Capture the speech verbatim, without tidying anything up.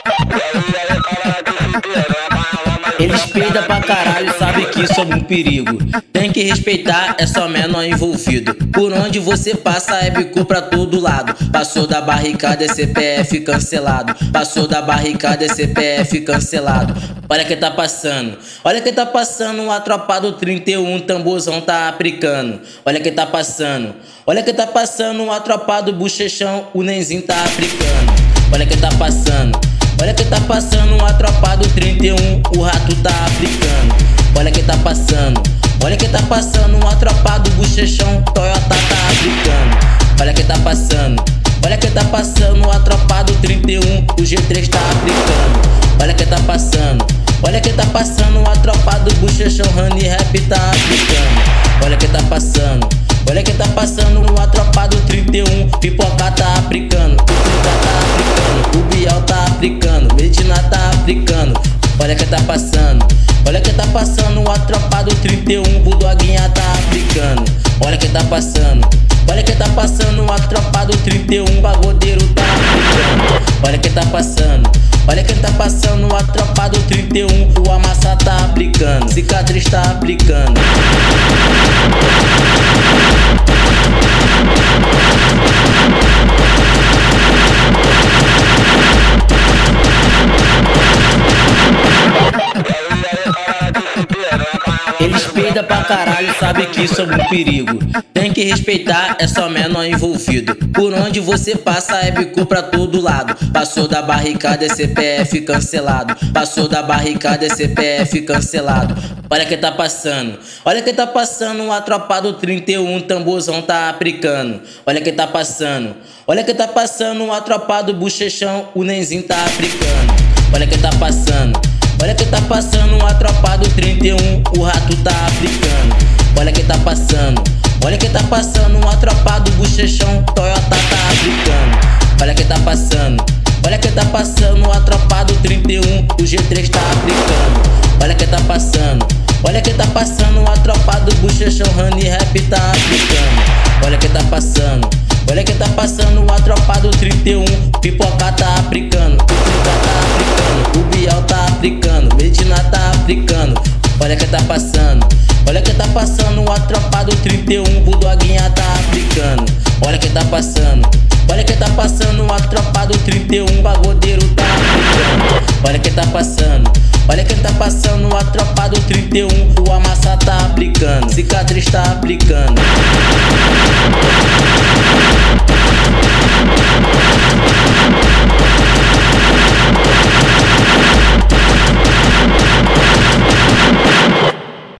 Eles peidam pra caralho, sabe que somos um perigo. Tem que respeitar, é só menor envolvido. Por onde você passa é bico pra todo lado. Passou da barricada é C P F cancelado. Passou da barricada é C P F cancelado. Olha quem tá passando, olha quem tá passando. A tropa do trinta e um, tamborzão tá aplicando. Olha quem tá passando, olha quem tá passando. A tropa do bochechão, o nenzinho tá aplicando. Olha quem tá passando, olha quem tá passando. A tropa do trinta e um, o rato tá aplicando. Olha quem tá passando, olha quem tá passando. A tropa do bochechão, Toyota tá aplicando. Olha quem tá passando, olha quem tá passando. A tropa do trinta e um, o G três tá aplicando. Olha quem tá passando, olha quem tá passando. A tropa do bochechão, Honey Rap tá aplicando. Olha quem tá passando, olha quem tá passando. A tropa do trinta e um, Pipoca tá aplicando. O trinta tá aplicando, o Bial tá aplicando, Medina tá aplicando. Olha quem tá passando, olha quem tá passando. A tropa do trinta e um, Bulldoguinha tá aplicando. Olha quem tá passando, olha quem tá passando. A tropa do trinta e um, Pagodeiro tá aplicando. Olha quem tá passando, olha quem tá passando. A tropa do trinta e um, o Amassa tá aplicando. Cicatriz tá aplicando. Eles peidam pra caralho, sabe que somos um perigo. Tem que respeitar, é só menor envolvido. Por onde você passa é bico pra todo lado. Passou da barricada é C P F cancelado. Passou da barricada é C P F cancelado. Olha quem tá passando, olha quem tá passando. A tropa do trinta e um, tamborzão tá aplicando. Olha quem tá passando, olha quem tá passando. A tropa do bochechão, o nenzinho tá aplicando. Olha quem tá passando, olha quem tá passando. A tropa do trinta e um, o rato tá aplicando. Olha quem tá passando, olha quem tá passando. A tropa do bochechão, Toyota tá aplicando. Olha quem tá passando, olha quem tá passando. A tropa do trinta e um, o G três tá aplicando. Olha quem tá passando, olha quem tá passando. A tropa do bochechão, Honey Rap tá aplicando. Olha quem tá passando, olha quem tá passando. A tropa do trinta e um, Pipoca tá aplicando. O trinta tá aplicando, o Bial tá aplicando, Medina tá aplicando. Olha quem tá passando, olha quem tá passando. A tropa do trinta e um, Bulldoguinha tá aplicando. Olha quem tá passando, olha quem tá passando. A tropa do trinta e um, Pagodeiro tá aplicando. Olha quem tá passando, olha quem tá passando. A tropa do trinta e um, o Amassa tá aplicando. Cicatriz tá aplicando.